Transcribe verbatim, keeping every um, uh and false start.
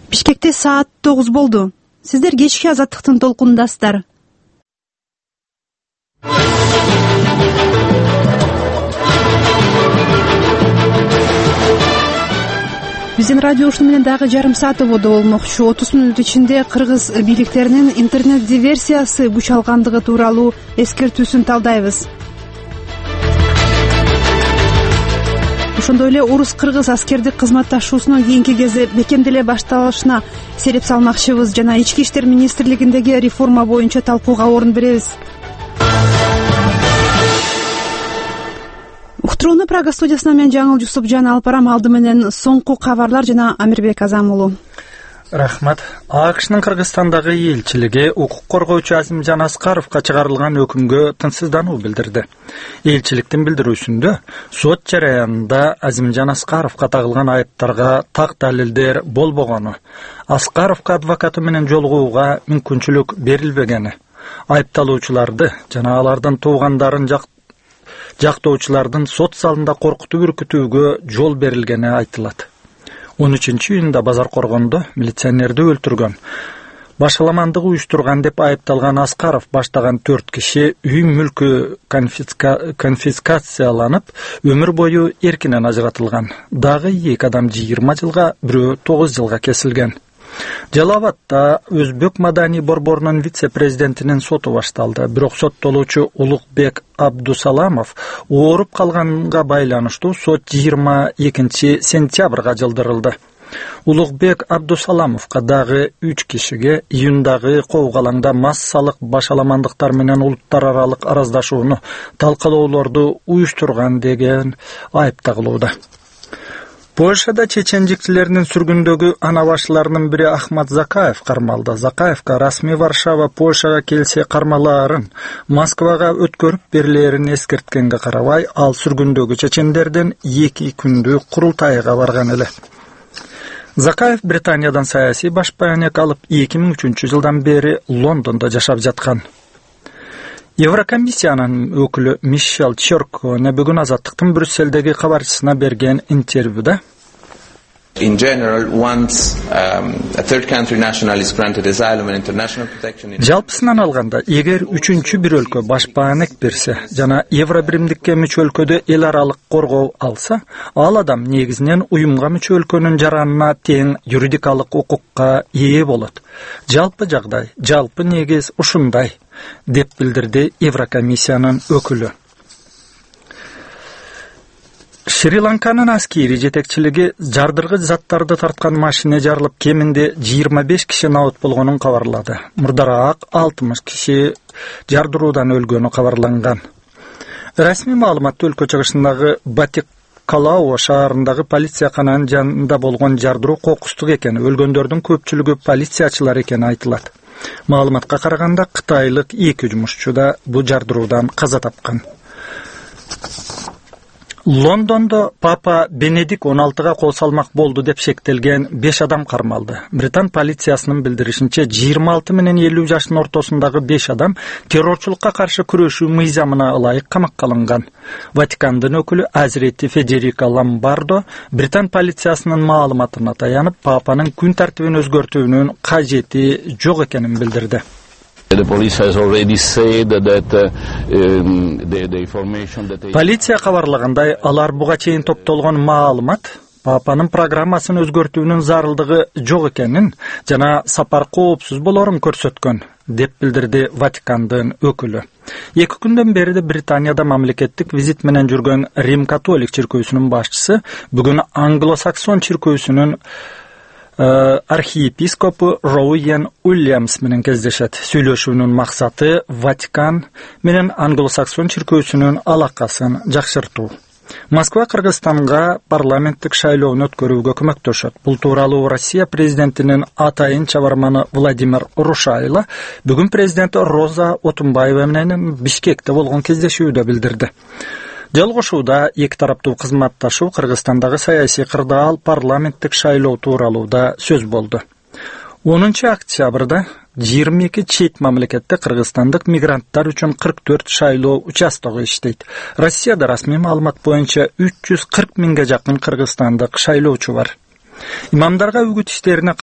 Бишкекте саат тогуз болду. Сиздер кечки азаттыктын толкунундасыздар. Биздин радио ушуну менен дагы жарым саат ободо болмокчу. отуз мүнөт ичинде кыргыз бийликтеринин интернет диверсиясы күч алгандыгы тууралуу эскертүүсүн талдайбыз. Ошондой эле орус-кыргыз аскердик кызматташуусунун кийинки кезде бекемделе башталышына сереп салмакчыбыз жана ички иштер министрлигиндеги реформа боюнча талкууга орун беребиз. Уктурууну Прага студиясынан мен Жаңыл Жусупжан алып барам. Алды менен соңку кабарлар жана Амирбек Азам уулу. Рахмат. АКШнын Кыргызстандагы элчилиги укук коргоочу Азимжан Аскаровго чыгарылган өкүмгө тынчсыздануу билдирди. Элчиликтин билдирүүсүндө сот жараянында Азимжан Аскаровго тагылган айыптарга так далилдер болбогону, Аскаровго адвокаты менен жолугууга мүмкүнчүлүк берилбегени, айыпталуучуларды жана алардын туугандарын жактоочулардын сот залында коркутуп үркүтүүгө жол берилгени айтылат. он үчүнчү июнда Базар Коргондо милиционерди өлтүргөн, башаламандык уюштурган деп айыпталган Аскаров баштаган төрт киши үй мүлкү конфиска... конфискацияланып, өмүр бою эркинен ажыратылган. Дагы эки адам жыйырма жылга, бирөө тогуз жылга кесилген. Жалал Абадда Өзбек Мадани борборунун вице-президентинин соту башталды. Бирок соттолуучу Улукбек Абдусаламов ооруп калганга байланыштуу сот жыйырма экинчи сентябрга жылдырылды. Улукбек Абдусаламовго дагы үч кишиге июндагы коогалаңда массалык башаламандыктар менен улуттар аралык араздашууну талкалоолорду уюштурган деген айып тагылууда. Польшада чеченжикчилеринин сүргүндөгү ана башчыларынын бири Ахмат Закаев кармалды. Закаевга расмий Варшава Польшага келсе кармалаарын Москвага өткөрүп берилерин эскерткенге карабай, ал сүргүндөгү чечендердин эки күндүк курултайга барган эле. Закаев Британиядан саясий баш баянек алып эки миң үчүнчү жылдан бери Лондондо жашап жаткан. Еврокомиссиянын өкүлү Мишел Чорконе бүгүн Азаттыктын Брюсселдеги кабарчысына берген интервьюда In general, once um, a third country national is granted asylum and international protection in... Жалпысынан алганда, эгер үчүнчү бир өлкө баш баанек берсе жана Евро биримдикке мүчө өлкөдө эл аралык коргоо алса, ал адам негизинен уюмга мүчө өлкөнүн жаранына тең юридикалык укукка ээ болот. Жалпы жагдай, жалпы негиз ушундай, деп билдирди Еврокомиссиянын өкүлү. Шри-Ланканын аскери жетекчилиги жардыргыч заттарды тарткан машина жарылып кеминде жыйырма беш киши наут болгонун кабарлады. Мурдараак алтымыш киши жардыруудан өлгөнү кабарланган. Расмий маалыматты өлкө чыгышындагы Батикалау шаарындагы полиция кананын жанында болгон жардыруу кокустук экени, өлгөндөрдүн көпчүлүгү полициячылар экени айтылат. Маалыматка караганда кытайлык эки жумушчу да бул жардыруудан каза тапкан. Лондондо Папа Бенедикт он алтыга кол салмак болду деп шектелген беш адам кармалды. Британ полициясынын билдиришинче жыйырма алты менен элүү жаштын ортосундагы беш адам террорчулукка каршы күрөшүү мыйзамына ылайык камакка алынган. Ватикандын өкүлү Азирети Федерико Ламбардо Британ полициясынын маалыматына таянып, Папанын күн тартибин өзгөртүүнүн кажети жок экенин билдирди. Полиция кабарлагандай, алар буга чейин топтолгон маалымат Папанын программасын өзгөртүүнүн зарылдыгы жок экенин жана сапар коопсуз болорун көрсөткөн, деп билдирди Ватикандын өкүлү. Эки күндөн бери Британияда мамлекеттик визит менен жүргөн Рим католик чиркөөсүнүн башчысы бүгүн англосаксон чиркөөсүнүн архиепископу Роуен Уильямс менен кездешет. Сүйлөшүүнүн максаты Ватикан менен англосаксон чиркөөсүнүн алакасын жакшыртуу. Москва Кыргызстанга парламенттик шайлоону өткөрүүгө көмөктөшөт. Бул тууралуу Россия президентинин атайын чабарманы Владимир Рушайло бүгүн президент Роза Отунбаева менен Бишкекте болгон кездешүүдө билдирди. Жалгошууда эки тараптуу кызматташуу Кыргызстандагы саясий кырдаал парламенттик шайлоо тууралууда сөз болду. онунчу октябрда жыйырма эки чет мамлекетте кыргызстандык мигранттар үчүн кырк төрт шайлоо участогу иштейт. Россияда расмий маалымат боюнча үч жүз кырк миңге жакын кыргызстандык шайлоочу бар. Имамдарга үгүт иштерине